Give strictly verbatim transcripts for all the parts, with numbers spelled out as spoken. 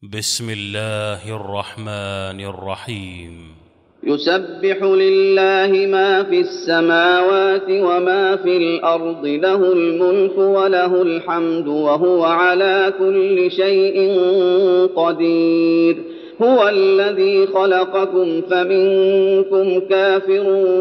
بسم الله الرحمن الرحيم. يسبح لله ما في السماوات وما في الأرض، له الملك وله الحمد وهو على كل شيء قدير. هو الذي خلقكم فمنكم كافر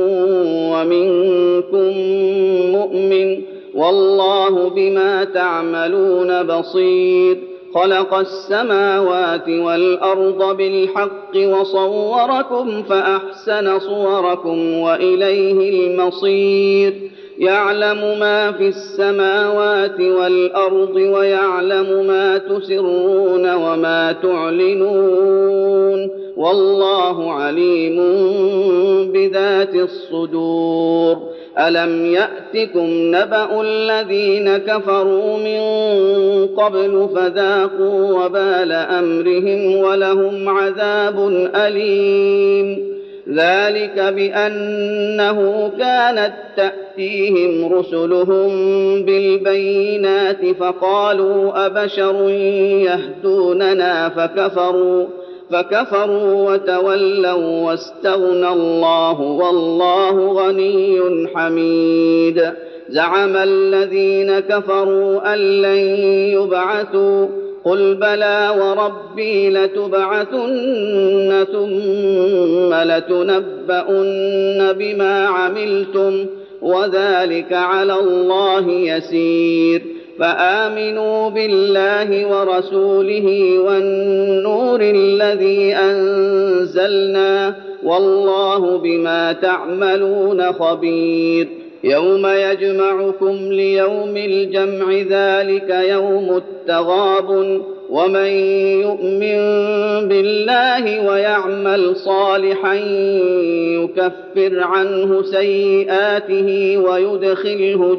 ومنكم مؤمن، والله بما تعملون بصير. خلق السماوات والأرض بالحق وصوركم فأحسن صوركم وإليه المصير. يعلم ما في السماوات والأرض ويعلم ما تسرون وما تعلنون، والله عليم بذات الصدور. ألم يأتكم نبأ الذين كفروا من قبل فذاقوا وبال أمرهم ولهم عذاب أليم. ذلك بأنه كانت تأتيهم رسلهم بالبينات فقالوا أبشر يهدوننا فكفروا فكفروا وتولوا واستغنى الله والله غني حميد. زعم الذين كفروا أن لن يبعثوا، قل بلى وربي لتبعثن ثم لتنبؤن بما عملتم وذلك على الله يسير. فآمنوا بالله ورسوله والنور الذي أنزلنا، والله بما تعملون خبير. يوم يجمعكم ليوم الجمع ذلك يوم التغابن، ومن يؤمن بالله ويعمل صالحا يكفر عنه سيئاته ويدخله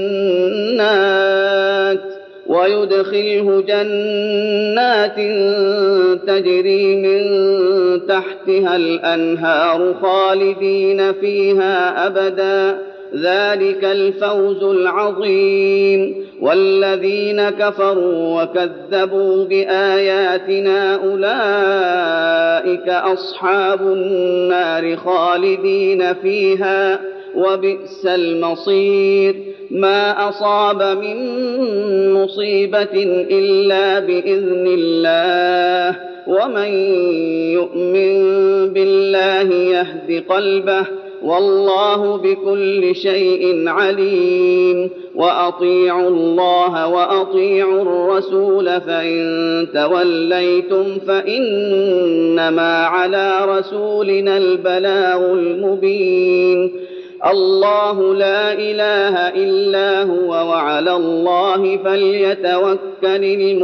جنات ويدخله جنات تجري من تحتها الأنهار خالدين فيها أبدا، ذلك الفوز العظيم. والذين كفروا وكذبوا بآياتنا أولئك أصحاب النار خالدين فيها وبئس المصير. ما أصاب من مصيبة إلا بإذن الله، ومن يؤمن بالله يهد قلبه، والله بكل شيء عليم. وأطيعوا الله وأطيعوا الرسول، فإن توليتم فإنما على رسولنا البلاغ المبين. الله لا إله إلا هو وعلى الله فليتوكل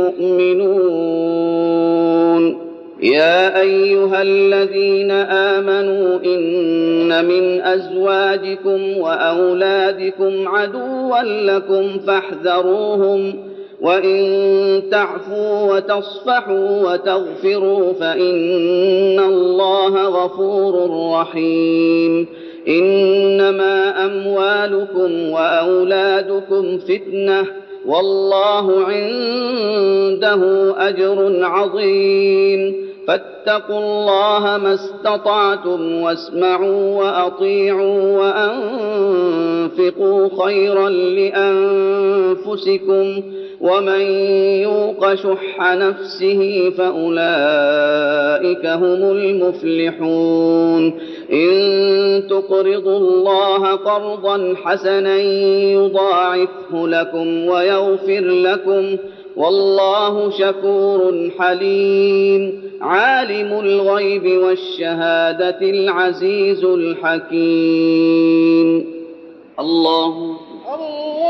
المؤمنون. يا أيها الذين آمنوا إن من أزواجكم وأولادكم عدوا لكم فاحذروهم، وإن تعفوا وتصفحوا وتغفروا فإن الله غفور رحيم. إنما أموالكم وأولادكم فتنة، والله عنده أجر عظيم. فاتقوا الله ما استطعتم واسمعوا وأطيعوا وأنفقوا خيرا لأنفسكم، ومن يوق شح نفسه فأولئك هم المفلحون. إن تقرضوا الله قرضا حسنا يضاعفه لكم ويغفر لكم، والله شكور حليم. عالم الغيب والشهادة العزيز الحكيم. الله